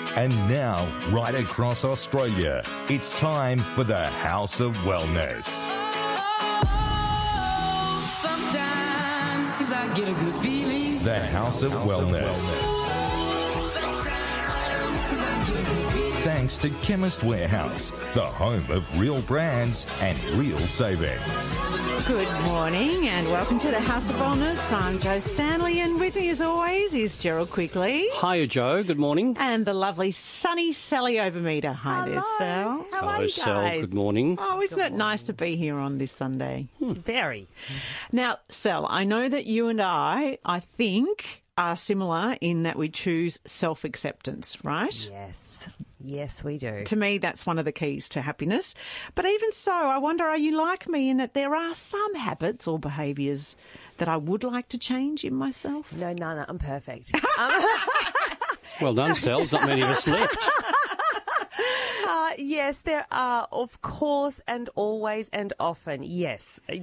And now, right across Australia, it's time for the House of Wellness. Sometimes I get a good feeling. The House of Wellness. Thanks to Chemist Warehouse, the home of real brands and real savings. Good morning and welcome to the House of Wellness. I'm Jo Stanley and with me as always is Gerald Quigley. Hiya, Jo. Good morning. And the lovely sunny Sally Overmeter. Hi there, Sal. How are you guys? Sal. Good morning. Oh, isn't it nice to be here on this Sunday? Very. Now, Sal, I know that you and I think, are similar in that we choose self-acceptance, right? Yes, we do. To me, that's one of the keys to happiness. But even so, I wonder, are you like me in that there are some habits or behaviours that I would like to change in myself? No, I'm perfect. Well done, Sal. There's not many of us left. Yes, there are, of course, and always and often. Yes, 100%.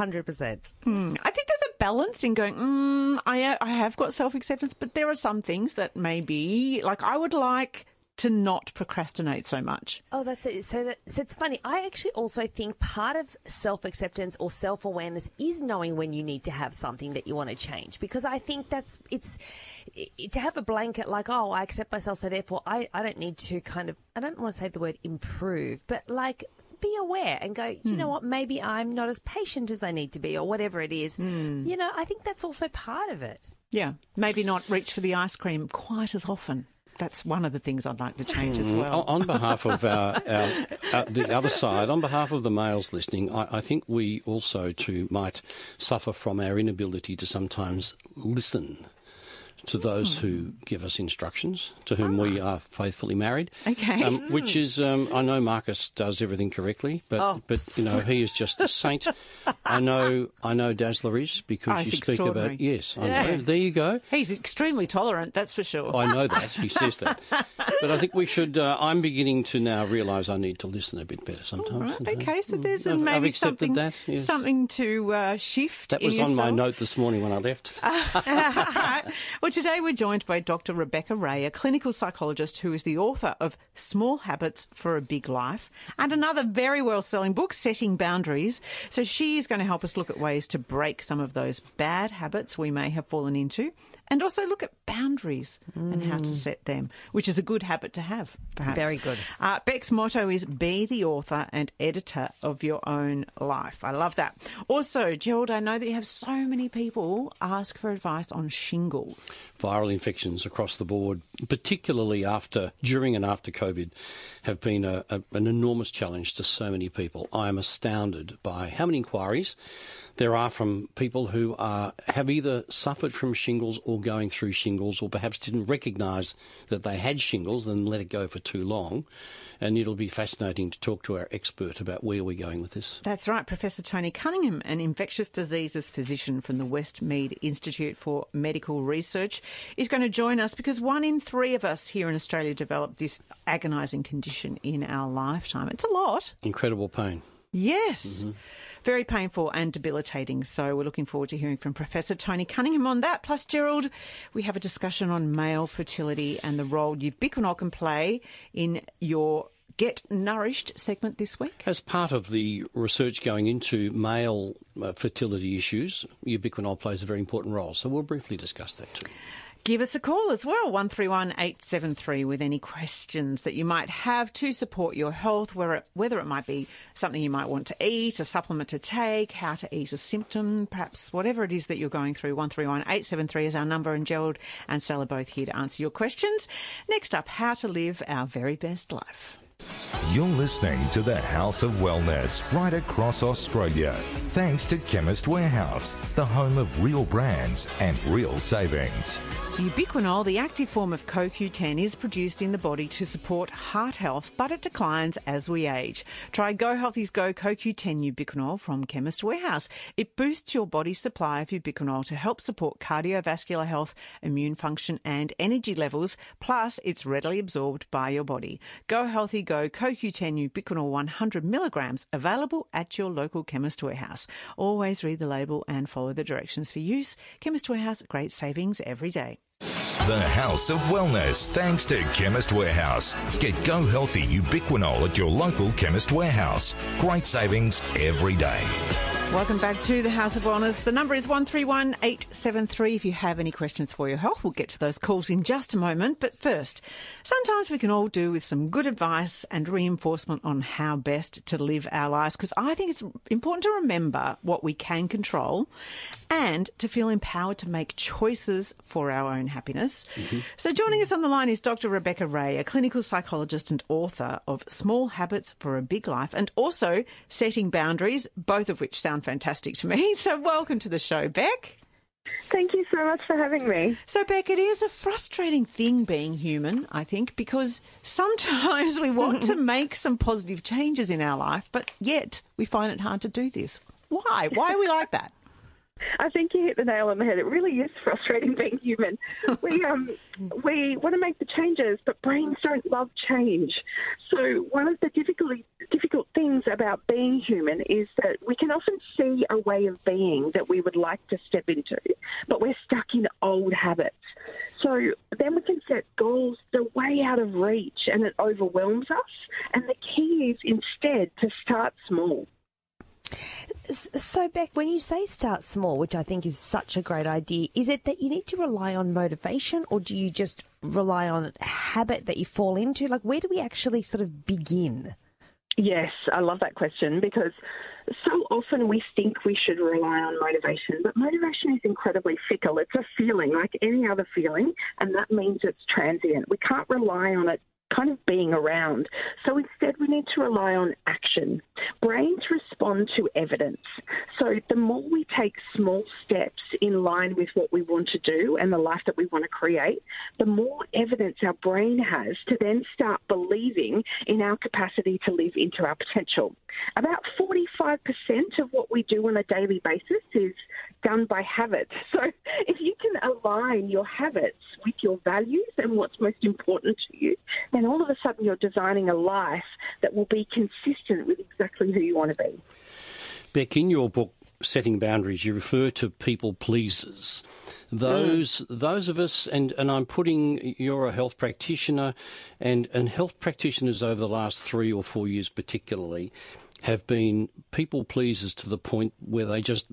I think there's a balance in going, I have got self-acceptance, but there are some things that maybe, like I would like to not procrastinate so much. Oh, that's it. So it's funny. I actually also think part of self-acceptance or self-awareness is knowing when you need to have something that you want to change. Because I think it's to have a blanket like, oh, I accept myself, so therefore I don't need to I don't want to say the word improve, but like be aware and go, you know what, maybe I'm not as patient as I need to be or whatever it is. You know, I think that's also part of it. Yeah, maybe not reach for the ice cream quite as often. That's one of the things I'd like to change as well. On behalf of the other side, on behalf of the males listening, I think we also too might suffer from our inability to sometimes listen to those who give us instructions, to whom we are faithfully married. Okay. Which is, I know Marcus does everything correctly, but you know, he is just a saint. I know Dazzler is because you speak about. Yes, I know. There you go. He's extremely tolerant, that's for sure. I know that. He says that. But I think we should, I'm beginning to now realise I need to listen a bit better sometimes. Right. Okay, so there's I've maybe accepted that, yes. something to shift That was in on my yourself. note this morning when I left. Well, today we're joined by Dr. Rebecca Ray, a clinical psychologist who is the author of Small Habits for a Big Life and another very well-selling book, Setting Boundaries. So she is going to help us look at ways to break some of those bad habits we may have fallen into and also look at boundaries and how to set them, which is a good habit to have, perhaps. Very good. Beck's motto is be the author and editor of your own life. I love that. Also, Gerald, I know that you have so many people ask for advice on shingles. Viral infections across the board, particularly during and after COVID, have been an enormous challenge to so many people. I am astounded by how many inquiries there are from people who have either suffered from shingles or going through shingles or perhaps didn't recognise that they had shingles and let it go for too long. And it'll be fascinating to talk to our expert about where we're going with this. That's right. Professor Tony Cunningham, an infectious diseases physician from the Westmead Institute for Medical Research, is going to join us because 1 in 3 of us here in Australia develop this agonising condition in our lifetime. It's a lot. Incredible pain. Yes. Very painful and debilitating. So we're looking forward to hearing from Professor Tony Cunningham on that. Plus, Gerald, we have a discussion on male fertility and the role ubiquinol can play in your Get Nourished segment this week. As part of the research going into male fertility issues, ubiquinol plays a very important role. So we'll briefly discuss that too. Give us a call as well, 131873, with any questions that you might have to support your health, whether it might be something you might want to eat, a supplement to take, how to ease a symptom, perhaps whatever it is that you're going through. 131873 is our number, and Gerald and Sal are both here to answer your questions. Next up, how to live our very best life. You're listening to the House of Wellness right across Australia. Thanks to Chemist Warehouse, the home of real brands and real savings. Ubiquinol, the active form of CoQ10, is produced in the body to support heart health, but it declines as we age. Try Go Healthy's Go CoQ10 Ubiquinol from Chemist Warehouse. It boosts your body's supply of ubiquinol to help support cardiovascular health, immune function and energy levels, plus it's readily absorbed by your body. Go Healthy Go CoQ10 Ubiquinol 100 milligrams, available at your local Chemist Warehouse. Always read the label and follow the directions for use. Chemist Warehouse, great savings every day. The House of Wellness, thanks to Chemist Warehouse. Get Go Healthy Ubiquinol at your local Chemist Warehouse. Great savings every day. Welcome back to the House of Wellness. The number is 131873 if you have any questions for your health. We'll get to those calls in just a moment. But first, sometimes we can all do with some good advice and reinforcement on how best to live our lives, because I think it's important to remember what we can control and to feel empowered to make choices for our own happiness. So joining us on the line is Dr. Rebecca Ray, a clinical psychologist and author of Small Habits for a Big Life and also Setting Boundaries, both of which sound fantastic to me. So welcome to the show, Beck. Thank you so much for having me. So, Beck, it is a frustrating thing being human, I think, because sometimes we want to make some positive changes in our life, but yet we find it hard to do this. Why? Why are we like that? I think you hit the nail on the head. It really is frustrating being human. We want to make the changes, but brains don't love change. So one of the difficult things about being human is that we can often see a way of being that we would like to step into, but we're stuck in old habits. So then we can set goals that are way out of reach and it overwhelms us. And the key is instead to start small. So, Beck, when you say start small, which I think is such a great idea, is it that you need to rely on motivation, or do you just rely on habit that you fall into? Like, where do we actually sort of begin? Yes, I love that question, because so often we think we should rely on motivation, but motivation is incredibly fickle. It's a feeling like any other feeling, and that means it's transient. We can't rely on it kind of being around. So instead we need to rely on action. Brains respond to evidence. So the more we take small steps in line with what we want to do and the life that we want to create, the more evidence our brain has to then start believing in our capacity to live into our potential. About 45% of what we do on a daily basis is done by habit. So if you can align your habits with your values and what's most important to you, then all of a sudden you're designing a life that will be consistent with exactly who you want to be. Beck, in your book, Setting Boundaries, you refer to people pleasers. Those of us, and I'm putting, you're a health practitioner, and health practitioners over the last 3 or 4 years particularly have been people pleasers to the point where they just,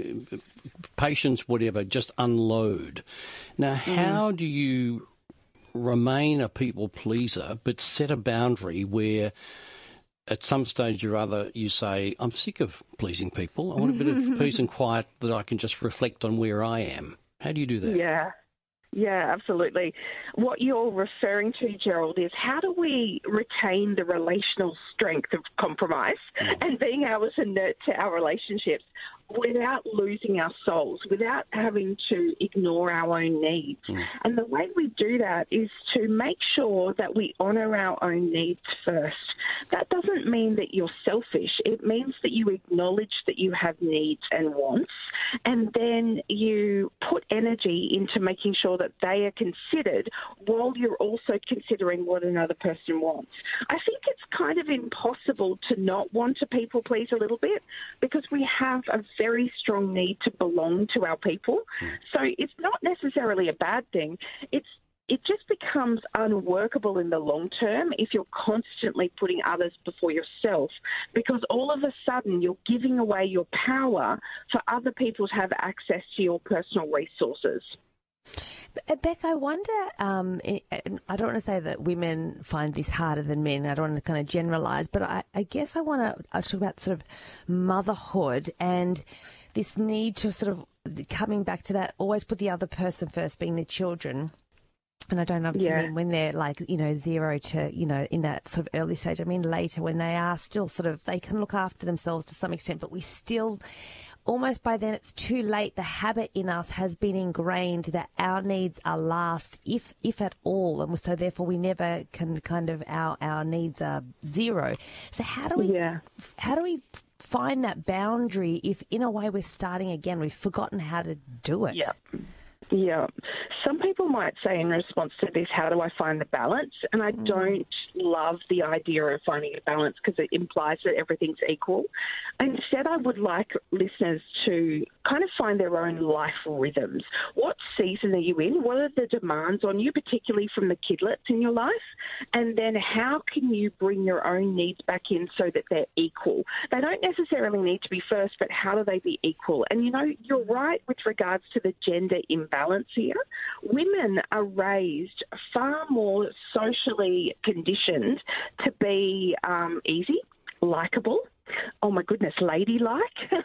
patients, whatever, just unload. Now, how do you remain a people pleaser but set a boundary where at some stage or other you say, I'm sick of pleasing people. I want a bit of peace and quiet that I can just reflect on where I am. How do you do that? Yeah, absolutely. What you're referring to, Gerald, is how do we retain the relational strength of compromise and being able to nurture our relationships without losing our souls, without having to ignore our own needs. And the way we do that is to make sure that we honour our own needs first. That doesn't mean that you're selfish. It means that you acknowledge that you have needs and wants, and then you put energy into making sure that they are considered while you're also considering what another person wants. I think it's kind of impossible to not want to people please a little bit, because we have a very strong need to belong to our people. So it's not necessarily a bad thing. It just becomes unworkable in the long term if you're constantly putting others before yourself, because all of a sudden you're giving away your power for other people to have access to your personal resources. Beck, I wonder, I don't want to say that women find this harder than men. I don't want to kind of generalise, but I guess I want to talk about sort of motherhood and this need to sort of, coming back to that, always put the other person first, being the children. And I don't obviously mean when they're like, 0 to, in that sort of early stage. I mean later when they are still sort of, they can look after themselves to some extent, but we still, almost by then it's too late. The habit in us has been ingrained that our needs are last, if at all. And so therefore we never can kind of, our needs are zero. So how do we find that boundary if in a way we're starting again, we've forgotten how to do it? Yeah. Some people might say in response to this, how do I find the balance? And I don't love the idea of finding a balance because it implies that everything's equal. Instead, I would like listeners to kind of find their own life rhythms. What season are you in? What are the demands on you, particularly from the kidlets in your life? And then how can you bring your own needs back in so that they're equal? They don't necessarily need to be first, but how do they be equal? And, you know, you're right with regards to the gender imbalance here. Women are raised far more socially conditioned to be easy, likeable, oh my goodness, ladylike.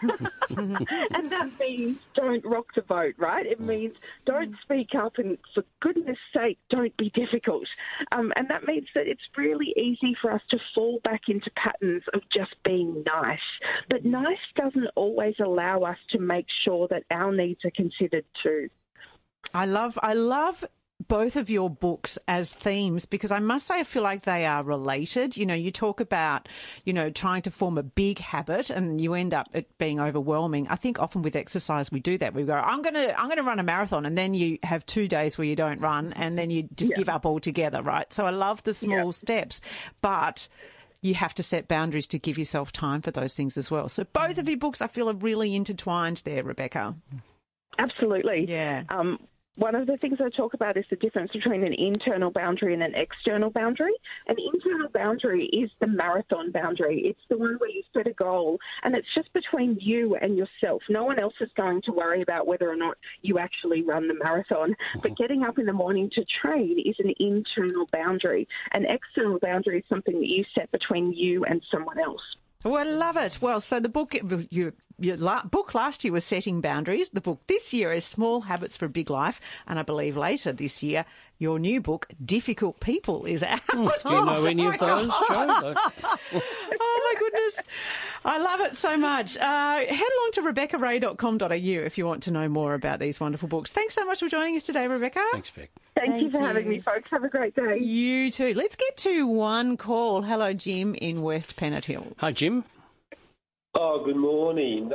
And that means don't rock the boat, right? It means don't speak up and for goodness sake, don't be difficult. And that means that it's really easy for us to fall back into patterns of just being nice. But nice doesn't always allow us to make sure that our needs are considered too. I love both of your books as themes because I must say I feel like they are related. You know, you talk about, you know, trying to form a big habit and you end up it being overwhelming. I think often with exercise we do that. We go, I'm going to run a marathon, and then you have 2 days where you don't run and then you just give up altogether, right? So I love the small steps, but you have to set boundaries to give yourself time for those things as well. So both of your books I feel are really intertwined there, Rebecca. Absolutely. Yeah. One of the things I talk about is the difference between an internal boundary and an external boundary. An internal boundary is the marathon boundary. It's the one where you set a goal, and it's just between you and yourself. No one else is going to worry about whether or not you actually run the marathon. But getting up in the morning to train is an internal boundary. An external boundary is something that you set between you and someone else. Well, I love it. Well, so the book, your book last year was Setting Boundaries. The book this year is Small Habits for a Big Life. And I believe later this year, your new book, Difficult People, is out. Do you know any of those, Jo? Oh, my goodness. I love it so much. Head along to rebeccaray.com.au if you want to know more about these wonderful books. Thanks so much for joining us today, Rebecca. Thanks, Beck. Thank you for having me, folks. Have a great day. You too. Let's get to one call. Hello, Jim in West Pennant Hills. Hi, Jim. Oh, good morning.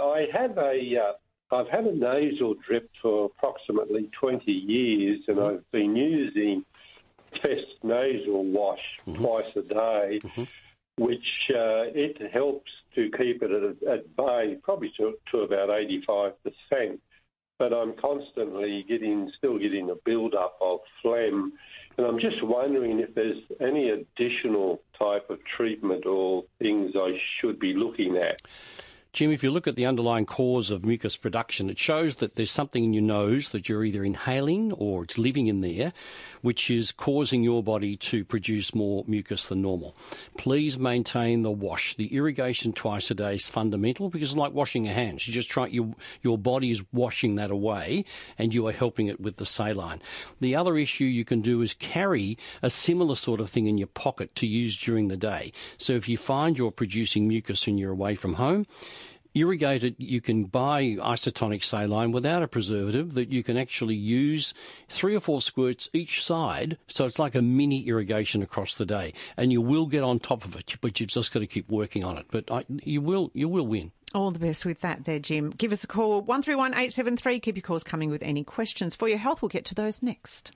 I've had a nasal drip for approximately 20 years, and I've been using Test Nasal Wash twice a day, which it helps to keep it at bay, probably to about 85%. But I'm constantly still getting a build-up of phlegm, and I'm just wondering if there's any additional type of treatment or things I should be looking at. Jim, if you look at the underlying cause of mucus production, it shows that there's something in your nose that you're either inhaling or it's living in there, which is causing your body to produce more mucus than normal. Please maintain the wash. The irrigation twice a day is fundamental because it's like washing your hands. You just your body is washing that away and you are helping it with the saline. The other issue you can do is carry a similar sort of thing in your pocket to use during the day. So if you find you're producing mucus and you're away from home, irrigated, you can buy isotonic saline without a preservative that you can actually use 3 or 4 squirts each side. So it's like a mini irrigation across the day. And you will get on top of it, but you've just got to keep working on it. But you will win. All the best with that there, Jim. Give us a call, 131 873. Keep your calls coming with any questions for your health. We'll get to those next.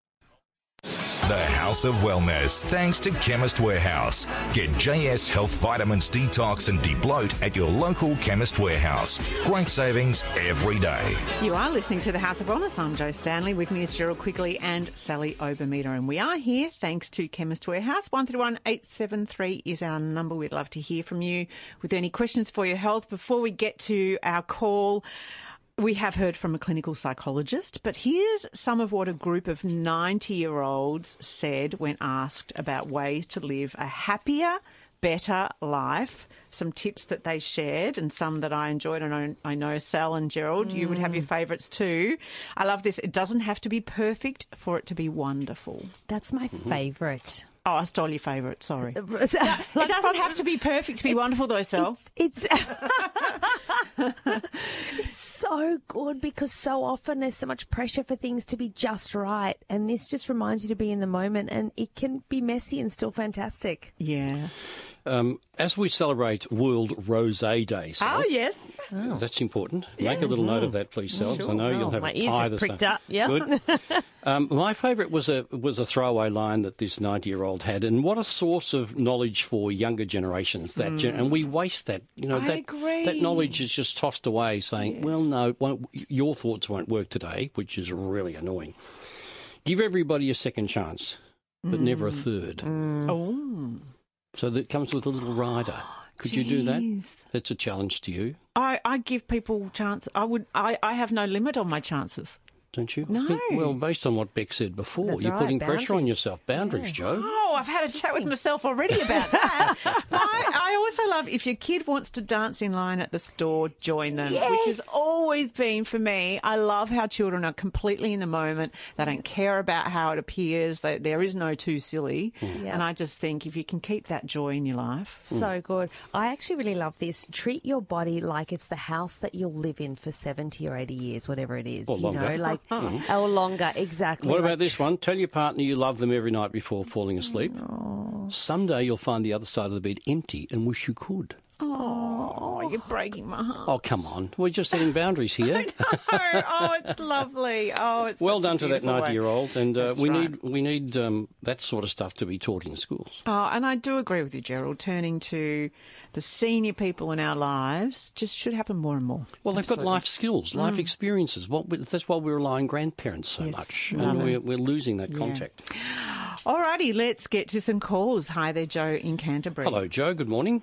The House of Wellness, thanks to Chemist Warehouse. Get JS Health Vitamins Detox and Debloat at your local Chemist Warehouse. Great savings every day. You are listening to the House of Wellness. I'm Jo Stanley. With me is Gerald Quigley and Sally Obermeter. And we are here thanks to Chemist Warehouse. 131 873 is our number. We'd love to hear from you with any questions for your health. Before we get to our call, we have heard from a clinical psychologist, but here's some of what a group of 90-year-olds said when asked about ways to live a happier, better life. Some tips that they shared and some that I enjoyed. And I know Sal and Gerald, you would have your favourites too. I love this. It doesn't have to be perfect for it to be wonderful. That's my favourite. Oh, I stole your favourite, sorry. It doesn't have to be perfect to be wonderful though, Sal. It's so good because so often there's so much pressure for things to be just right, and this just reminds you to be in the moment, and it can be messy and still fantastic. Yeah. As we celebrate World Rosé Day, Sal, oh, yes. That's important. Make a little note of that, please, Selves. Sure. I know you'll have my a ears pie just this pricked up. Yeah. Good. My favourite was a throwaway line that this 90-year-old had, and what a source of knowledge for younger generations. And we waste that. I agree. That knowledge is just tossed away, saying, "Well, no, your thoughts won't work today," which is really annoying. Give everybody a second chance, but never a third. Oh. So that comes with a little rider. Could you do that? That's a challenge to you. I give people chance. I have no limit on my chances. Don't you? No. Well, based on what Beck said before, That's you're right, putting pressure on boundaries. yourself. Boundaries, Joe. Oh, I've had a chat with myself already about that. I also love if your kid wants to dance in line at the store, join them, which has always been for me. I love how children are completely in the moment. They don't care about how it appears. There is no too silly. Yeah. And I just think if you can keep that joy in your life. So good. I actually really love this. Treat your body like it's the house that you'll live in for 70 or 80 years, whatever it is. Or longer. Or longer, exactly. What about this one? Tell your partner you love them every night before falling asleep. Someday you'll find the other side of the bed empty and wish you could. Oh, you're breaking my heart. Oh, come on. We're just setting boundaries here. Oh, it's lovely. Oh, it's Well such a done to that beautiful way. 90-year-old. And That's we right. need that sort of stuff to be taught in schools. Oh, and I do agree with you, Gerald. Turning to the senior people in our lives just should happen more and more. Well, they've Absolutely. got life skills, life experiences. That's why we rely on grandparents so Yes, much. love And it. we're losing that contact. Alrighty, let's get to some calls. Hi there, Joe in Canterbury. Hello, Joe. Good morning.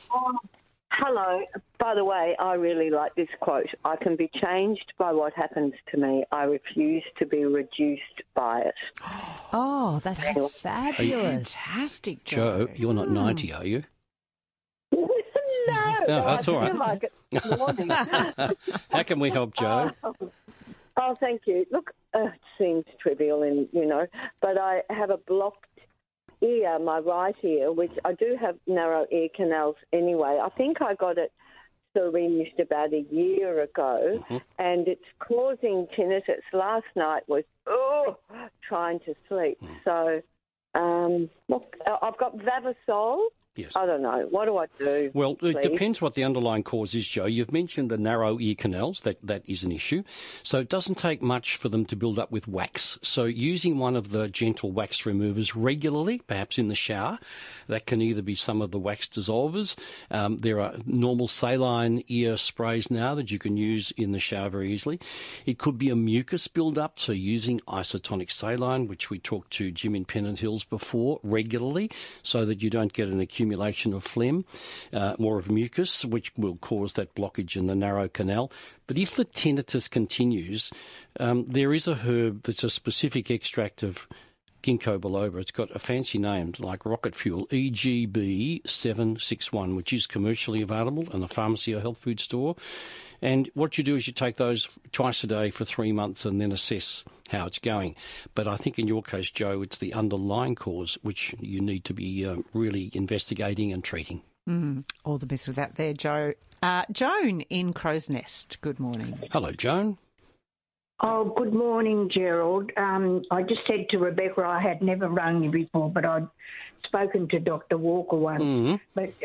Hello. By the way, I really like this quote. I can be changed by what happens to me. I refuse to be reduced by it. Oh, that's fabulous. Fantastic, Joe, Joe. you're not 90, are you? No, that's all I right. feel like it this morning. How can we help, Joe? Oh, thank you. Look, it seems trivial, but I have a blocked ear, my right ear, which I do have narrow ear canals anyway. I think I got it syringed about a year ago, and it's causing tinnitus. Last night was trying to sleep. So, look, I've got Vavasol. Yes. I don't know. What do I do? Well, it please? depends what the underlying cause is, Joe. You've mentioned the narrow ear canals. That is an issue. So it doesn't take much for them to build up with wax. So using one of the gentle wax removers regularly, perhaps in the shower, that can either be some of the wax dissolvers. There are normal saline ear sprays now that you can use in the shower very easily. It could be a mucus build-up, so using isotonic saline, which we talked to Jim in Pennant Hills before, regularly, so that you don't get an accumulation of phlegm, more of mucus, which will cause that blockage in the narrow canal. But if the tinnitus continues, there is a herb that's a specific extract of ginkgo biloba. It's got a fancy name like rocket fuel, EGB 761, which is commercially available in the pharmacy or health food store. And what you do is you take those twice a day for 3 months and then assess how it's going. But I think in your case, Joe, it's the underlying cause which you need to be really investigating and treating. All the best with that there, Joe. Joan in Crow's Nest, good morning. Hello, Joan. Oh, good morning, Gerald. I just said to Rebecca I had never rung you before, but I'd spoken to Dr. Walker once. But,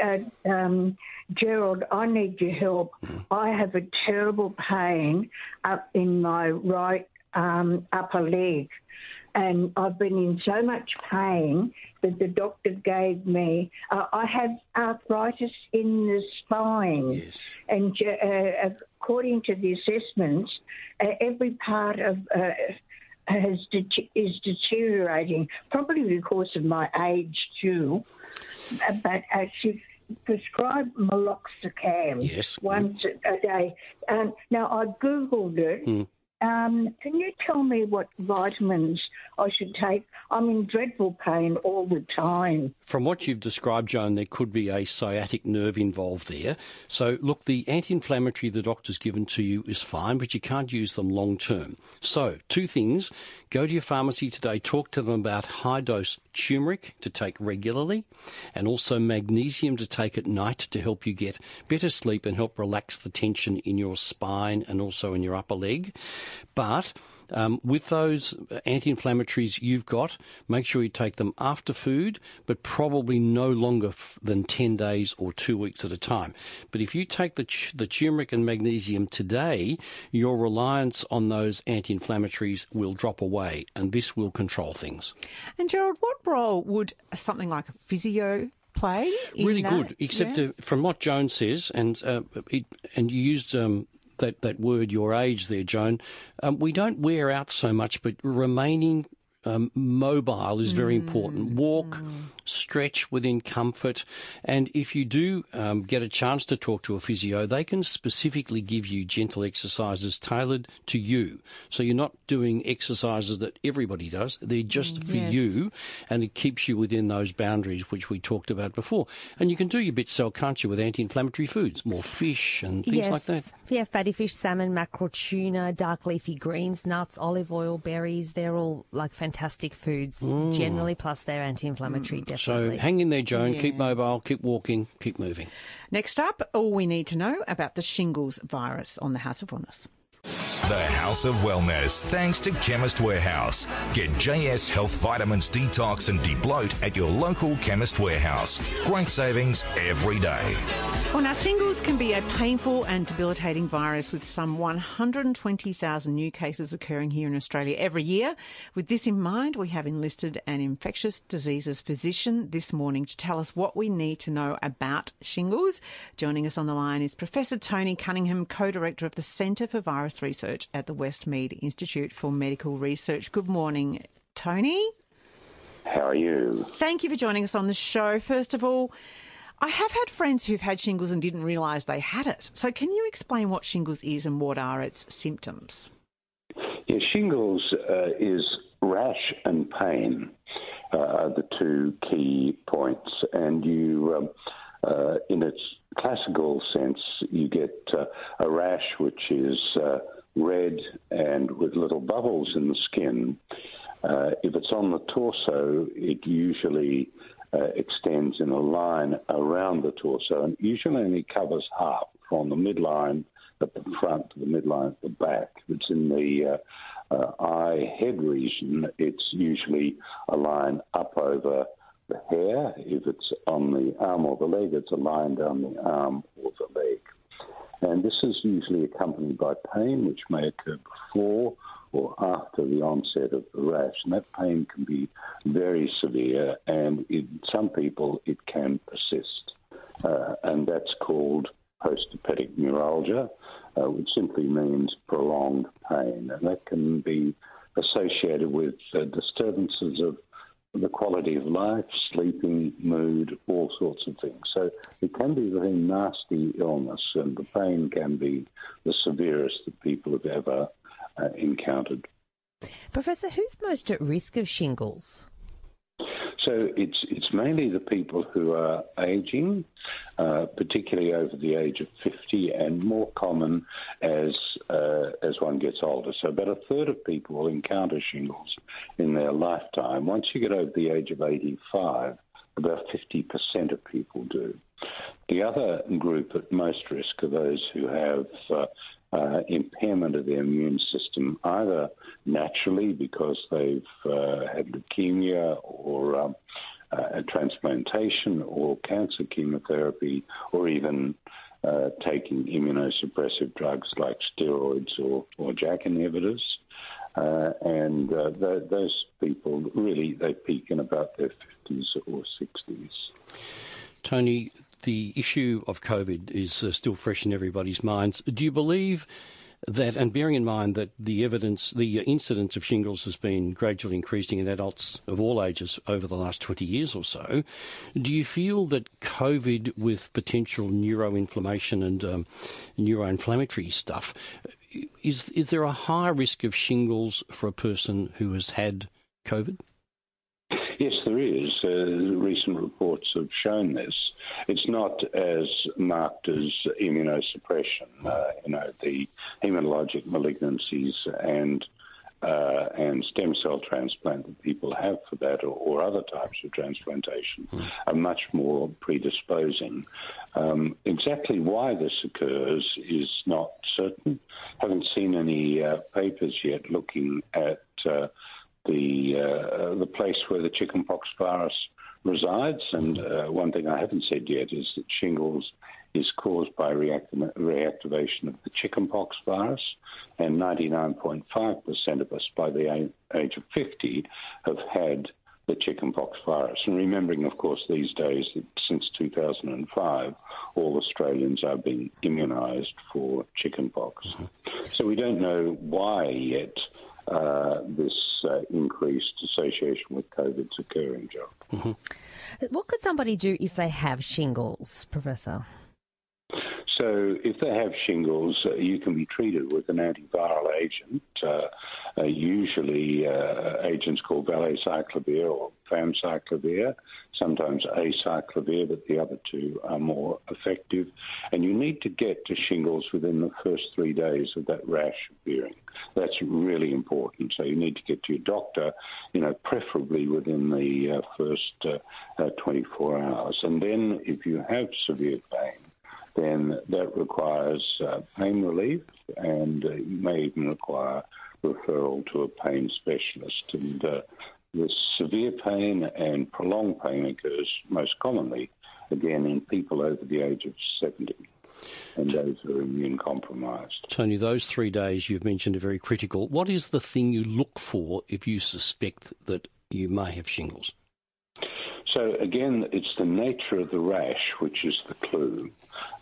Gerald, I need your help. I have a terrible pain up in my right upper leg, and I've been in so much pain that the doctor gave me. I have arthritis in the spine, Yes. and according to the assessments, every part of is deteriorating, probably because of my age too. But she prescribed meloxicam Yes. once a day. Now, I Googled it. Can you tell me what vitamins I should take? I'm in dreadful pain all the time. From what you've described, Joan, there could be a sciatic nerve involved there. So, look, the anti-inflammatory the doctor's given to you is fine, but you can't use them long term. So, two things. Go to your pharmacy today, talk to them about high-dose turmeric to take regularly, and also magnesium to take at night to help you get better sleep and help relax the tension in your spine and also in your upper leg. But With those anti-inflammatories you've got, make sure you take them after food, but probably no longer than 10 days or 2 weeks at a time. But if you take the turmeric and magnesium today, your reliance on those anti-inflammatories will drop away, and this will control things. And Gerald, what role would something like a physio play in really that? Good, except from what Joan says, and you used that word, your age there, Joan, we don't wear out so much, but remaining mobile is very important. Walk, stretch within comfort, and if you do get a chance to talk to a physio, they can specifically give you gentle exercises tailored to you. So you're not doing exercises that everybody does. They're just for you, and it keeps you within those boundaries which we talked about before. And you can do your bit, can't you, with anti-inflammatory foods, more fish and things like that. Yeah, fatty fish, salmon, mackerel, tuna, dark leafy greens, nuts, olive oil, berries, they're all like fantastic foods generally, plus they're anti-inflammatory, definitely. So hang in there, Joan. Keep mobile, keep walking, keep moving. Next up, all we need to know about the shingles virus on the House of Wellness. The House of Wellness, thanks to Chemist Warehouse. Get JS Health Vitamins Detox and Debloat at your local Chemist Warehouse. Great savings every day. Well, now, shingles can be a painful and debilitating virus with some 120,000 new cases occurring here in Australia every year. With this in mind, we have enlisted an infectious diseases physician this morning to tell us what we need to know about shingles. Joining us on the line is Professor Tony Cunningham, Co-Director of the Centre for Virus Research at the Westmead Institute for Medical Research. Good morning, Tony. How are you? Thank you for joining us on the show. First of all, I have had friends who've had shingles and didn't realise they had it. So can you explain what shingles is and what are its symptoms? Yeah, shingles is rash and pain are the two key points. And you, in its classical sense, you get a rash which is red and with little bubbles in the skin. If it's on the torso, it usually extends in a line around the torso and usually only covers half, from the midline at the front to the midline at the back. If it's in the eye head region, it's usually a line up over the hair. If it's on the arm or the leg, it's a line down the arm or the leg. And this is usually accompanied by pain, which may occur before or after the onset of the rash. And that pain can be very severe, and in some people it can persist. And that's called postherpetic neuralgia, which simply means prolonged pain. And that can be associated with disturbances of the quality of life, sleeping, mood, all sorts of things. So it can be a very nasty illness, and the pain can be the severest that people have ever encountered. Professor, who's most at risk of shingles? So it's mainly the people who are aging, particularly over the age of 50, and more common as one gets older. So about a third of people will encounter shingles in their lifetime. Once you get over the age of 85, about 50% of people do. The other group at most risk are those who have impairment of their immune system, either naturally because they've had leukemia or a transplantation or cancer chemotherapy, or even taking immunosuppressive drugs like steroids or JAK inhibitors. And those people, really, they peak in about their 50s or 60s. Tony, the issue of COVID is still fresh in everybody's minds. Do you believe that, and bearing in mind that the incidence of shingles has been gradually increasing in adults of all ages over the last 20 years or so, do you feel that COVID with potential neuroinflammation and neuroinflammatory stuff, is there a higher risk of shingles for a person who has had COVID? Yes, there is. Recent reports have shown this. It's not as marked as immunosuppression. The hematologic malignancies and and stem cell transplant that people have for that or other types of transplantation are much more predisposing. Exactly why this occurs is not certain. Haven't seen any papers yet looking at the place where the chickenpox virus resides. And one thing I haven't said yet is that shingles is caused by reactivation of the chickenpox virus, and 99.5% of us by the age of 50 have had the chickenpox virus. And remembering, of course, these days that since 2005, all Australians are being immunised for chickenpox. So we don't know why yet this increased association with COVID is occurring, Joe. What could somebody do if they have shingles, Professor? So if they have shingles, you can be treated with an antiviral agent, usually agents called valacyclovir or famciclovir, sometimes acyclovir, but the other two are more effective. And you need to get to shingles within the first 3 days of that rash appearing. That's really important. So you need to get to your doctor, preferably within the first 24 hours. And then if you have severe pain, then that requires pain relief, and may even require referral to a pain specialist. And the severe pain and prolonged pain occurs most commonly, again, in people over the age of 70 and those who are immune compromised. Tony, those 3 days you've mentioned are very critical. What is the thing you look for if you suspect that you may have shingles? So, again, it's the nature of the rash which is the clue.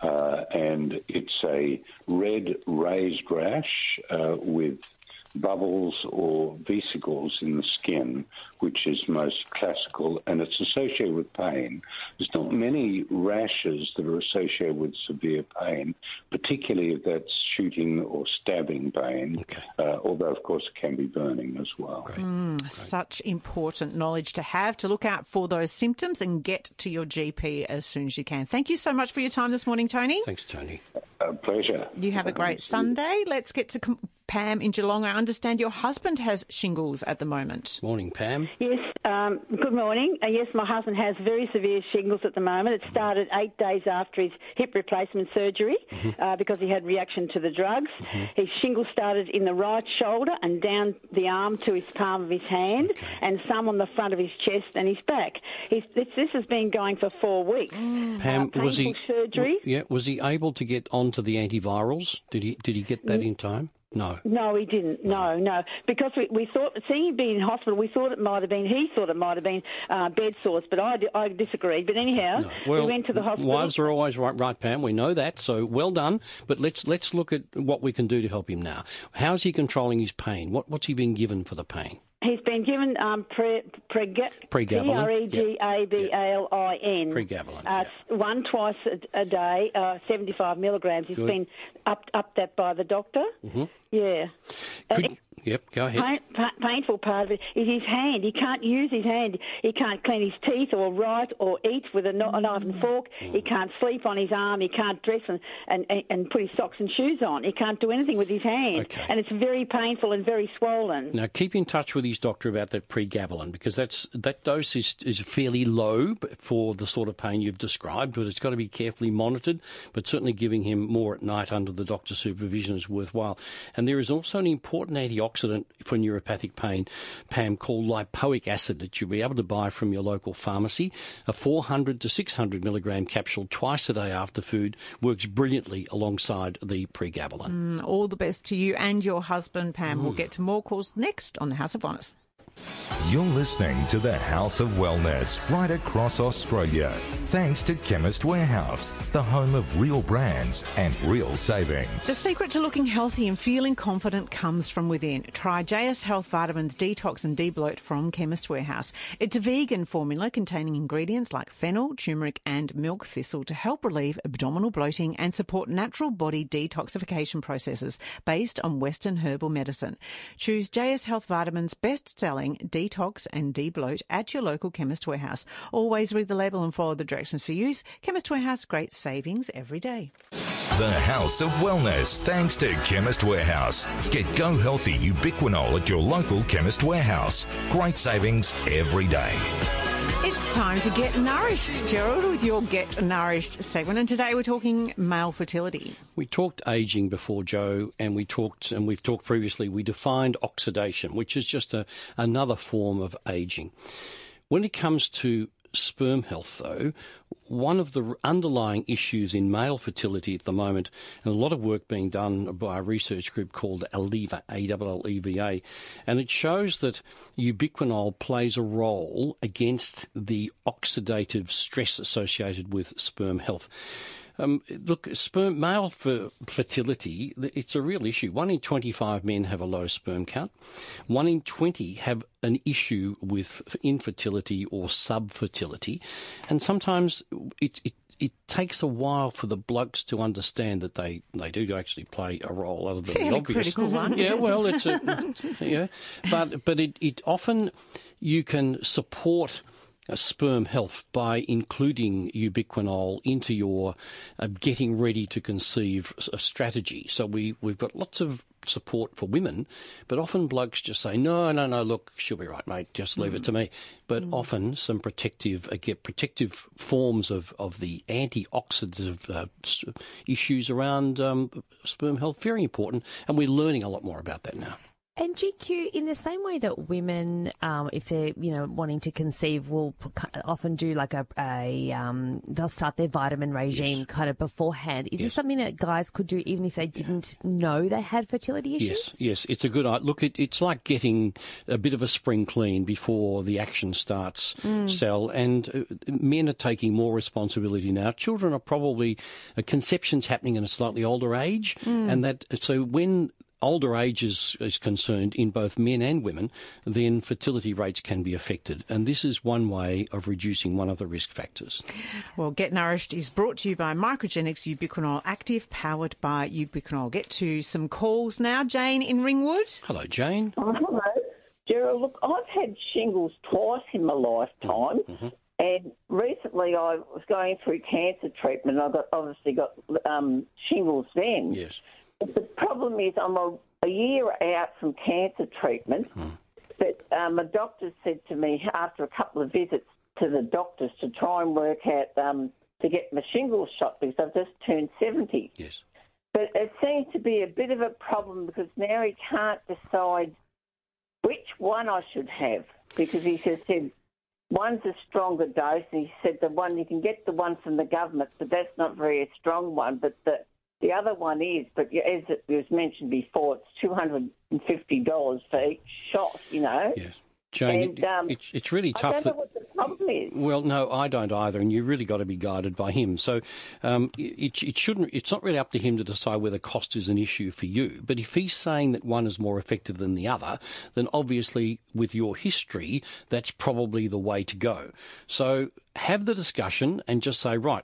And it's a red raised rash with bubbles or vesicles in the skin, which is most classical, and it's associated with pain. There's not many rashes that are associated with severe pain, particularly if that's shooting or stabbing pain, although, of course, it can be burning as well. Such important knowledge to have, to look out for those symptoms and get to your GP as soon as you can. Thank you so much for your time this morning, Tony. Thanks, Tony. Pleasure. You have a great Sunday. Let's get to Pam in Geelong. I understand your husband has shingles at the moment. Morning, Pam. Yes, good morning. Yes, my husband has very severe shingles at the moment. It started 8 days after his hip replacement surgery because he had reaction to the drugs. His shingles started in the right shoulder and down the arm to his palm of his hand and some on the front of his chest and his back. This has been going for 4 weeks. Pam, was he surgery? Yeah, was he able to get onto the antivirals? Did he get that in time? No. No, he didn't. No. Because we thought, seeing him being in hospital, he thought it might have been bed sores, but I disagreed. But anyhow, we went to the hospital. Wives are always right, Pam. We know that, so well done. But let's look at what we can do to help him now. How's he controlling his pain? What's he been given for the pain? He's been given pregabalin. Pregabalin. Pregabalin. One twice a day, 75 milligrams. He's been upped that by the doctor. Yeah. Yep, go ahead. Painful part of it is his hand. He can't use his hand. He can't clean his teeth or write or eat with a knife and fork. He can't sleep on his arm. He can't dress and put his socks and shoes on. He can't do anything with his hand. And it's very painful and very swollen. Now, keep in touch with his doctor about that pregabalin, because that dose is fairly low for the sort of pain you've described, but it's got to be carefully monitored. But certainly giving him more at night under the doctor's supervision is worthwhile. And there is also an important antioxidant for neuropathic pain, Pam, called lipoic acid that you'll be able to buy from your local pharmacy. A 400 to 600 milligram capsule twice a day after food works brilliantly alongside the pregabalin. All the best to you and your husband, Pam. We'll get to more calls next on the House of Wellness. You're listening to the House of Wellness right across Australia. Thanks to Chemist Warehouse, the home of real brands and real savings. The secret to looking healthy and feeling confident comes from within. Try JS Health Vitamins Detox and Debloat from Chemist Warehouse. It's a vegan formula containing ingredients like fennel, turmeric and milk thistle to help relieve abdominal bloating and support natural body detoxification processes based on Western herbal medicine. Choose JS Health Vitamins best-selling Detox and Debloat at your local Chemist Warehouse. Always read the label and follow the directions for use. Chemist Warehouse, great savings every day. The House of Wellness, thanks to Chemist Warehouse. Get Go Healthy Ubiquinol at your local Chemist Warehouse. Great savings every day. It's time to get nourished, Gerald, with your Get Nourished segment. And today we're talking male fertility. We talked ageing before, Joe, and we've talked previously, we defined oxidation, which is just another form of ageing. When it comes to sperm health, though, one of the underlying issues in male fertility at the moment, and a lot of work being done by a research group called ALLEVA, A-L-L-E-V-A, and it shows that ubiquinol plays a role against the oxidative stress associated with sperm health. Look, male fertility, it's a real issue. 1 in 25 men have a low sperm count. 1 in 20 have an issue with infertility or subfertility. And sometimes it takes a while for the blokes to understand that they do actually play a role other than the obvious. Critical one. Yeah, well, it's but it often you can support sperm health by including ubiquinol into your getting ready to conceive a strategy. So we've got lots of support for women, but often blokes just say, no, look, she'll be right, mate, just leave it to me. But often some protective forms of the antioxidant issues around sperm health, very important, and we're learning a lot more about that now. And GQ, in the same way that women, if they're wanting to conceive, will often do like they'll start their vitamin regime kind of beforehand. Is this something that guys could do even if they didn't know they had fertility issues? Yes, it's a good idea. Look, it's like getting a bit of a spring clean before the action starts, Sal. And men are taking more responsibility now. Children are probably conceptions happening in a slightly older age, and so when older age is concerned in both men and women, then fertility rates can be affected. And this is one way of reducing one of the risk factors. Well, Get Nourished is brought to you by Microgenics Ubiquinol Active, powered by Ubiquinol. Get to some calls now. Jane in Ringwood. Hello, Jane. Hello. Gerald, look, I've had shingles twice in my lifetime. Mm-hmm. And recently I was going through cancer treatment. I obviously got shingles then. Yes. But the problem is I'm a year out from cancer treatment, but my doctor said to me after a couple of visits to the doctors to try and work out to get my shingles shot because I've just turned 70. Yes. But it seems to be a bit of a problem because now he can't decide which one I should have because he said one's a stronger dose and he said you can get the one from the government, but that's not very a strong one, but the other one is, but as it was mentioned before, it's $250 for each shot, Yes. Jane, and, it's really tough. I don't know what the problem is. Well, no, I don't either, and you really got to be guided by him. So it shouldn't. It's not really up to him to decide whether cost is an issue for you. But if he's saying that one is more effective than the other, then obviously with your history, that's probably the way to go. So have the discussion and just say, right,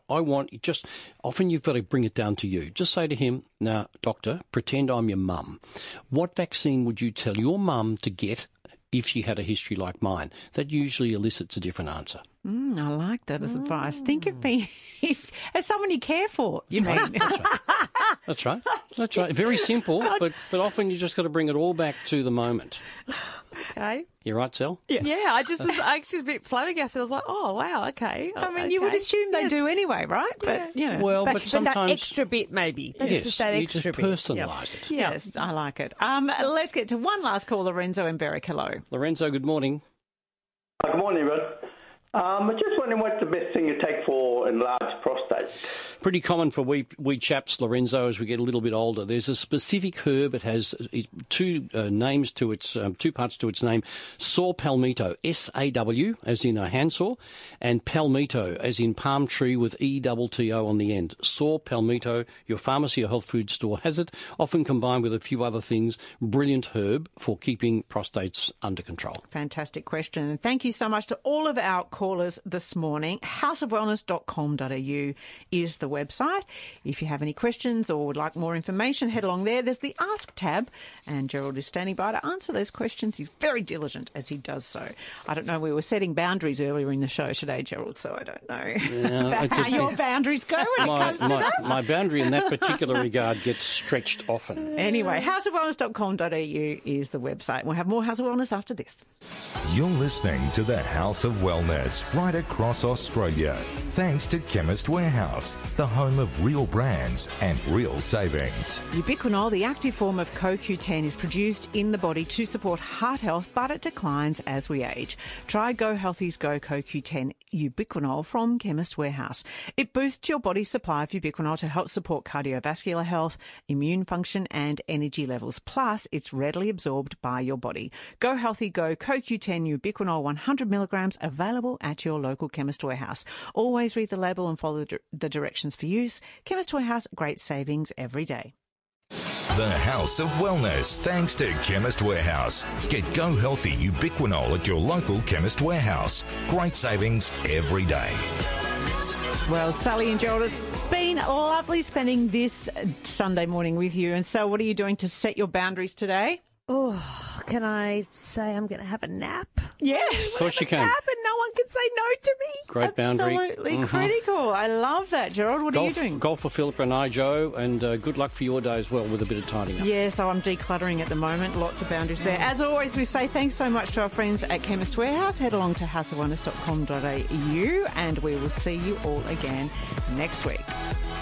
often you've got to bring it down to you. Just say to him, now, doctor, pretend I'm your mum. What vaccine would you tell your mum to get if she had a history like mine? That usually elicits a different answer. I like that as advice. Think of me as someone you care for, you mean. That's right. Very simple, but often you just got to bring it all back to the moment. Okay. You right, Sel? Yeah, I was actually a bit flabbergasted. I was like, oh, wow, okay. I mean, you would assume they do anyway, right? But, Well, but sometimes... that extra bit, maybe. Yes, just that extra you just personalise it. Yes, I like it. Let's get to one last call. Lorenzo in Berwick. Hello. Lorenzo, good morning. Good morning, Rod. I'm just wondering what's the best thing to take for enlarged prostate? Pretty common for we chaps, Lorenzo, as we get a little bit older. There's a specific herb. It has two names to its two parts to its name: saw palmetto, S-A-W, as in a handsaw, and palmetto, as in palm tree with E-double-T-O on the end. Saw palmetto. Your pharmacy or health food store has it. Often combined with a few other things. Brilliant herb for keeping prostates under control. Fantastic question, and thank you so much to all of our callers callers this morning. houseofwellness.com.au is the website. If you have any questions or would like more information, head along there. There's the Ask tab, and Gerald is standing by to answer those questions. He's very diligent as he does so. I don't know, we were setting boundaries earlier in the show today, Gerald, so I don't know about how your boundaries go when it comes to that. My boundary in that particular regard gets stretched often. Anyway, houseofwellness.com.au is the website. We'll have more House of Wellness after this. You're listening to the House of Wellness right across Australia. Thanks to Chemist Warehouse, the home of real brands and real savings. Ubiquinol, the active form of CoQ10, is produced in the body to support heart health, but it declines as we age. Try Go Healthy's Go CoQ10 Ubiquinol from Chemist Warehouse. It boosts your body's supply of ubiquinol to help support cardiovascular health, immune function and energy levels. Plus, it's readily absorbed by your body. Go Healthy Go CoQ10 Ubiquinol 100 milligrams, available at your local Chemist Warehouse. Always read the label and follow the directions for use. Chemist Warehouse, great savings every day. The House of Wellness, thanks to Chemist Warehouse. Get Go Healthy Ubiquinol at your local Chemist Warehouse. Great savings every day. Well, Sally and Gerald, it's been lovely spending this Sunday morning with you. And so what are you doing to set your boundaries today? Oh, can I say I'm going to have a nap? Yes. Of course you can. Nap and no one can say no to me. Great boundary. Absolutely critical. I love that. Gerald, what are you doing? Golf for Philippa and I, Joe, and good luck for your day as well with a bit of tidying up. Yeah, so I'm decluttering at the moment. Lots of boundaries there. As always, we say thanks so much to our friends at Chemist Warehouse. Head along to houseofwellness.com.au and we will see you all again next week.